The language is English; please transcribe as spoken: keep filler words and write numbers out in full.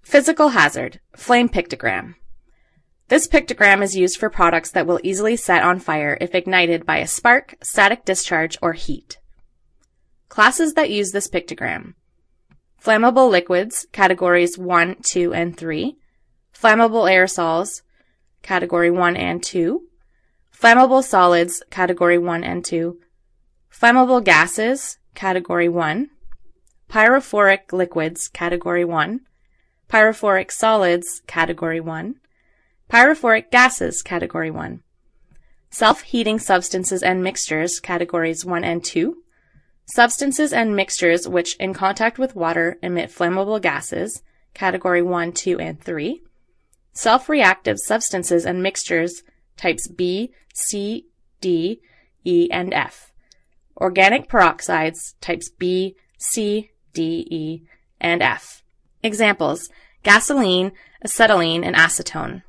Physical hazard, flame pictogram. This pictogram is used for products that will easily set on fire if ignited by a spark, static discharge, or heat. Classes that use this pictogram: flammable liquids, categories one, two, and three, flammable aerosols, category one and two, flammable solids, category one and two, flammable gases, category one, pyrophoric liquids, category one, pyrophoric solids, category one, pyrophoric gases, category one, self-heating substances and mixtures, categories one and two, substances and mixtures which in contact with water emit flammable gases, category one, two, and three, self-reactive substances and mixtures, types B, C, D, E, and F, organic peroxides, types B, C, D, E, and F. Examples: gasoline, acetylene, and acetone.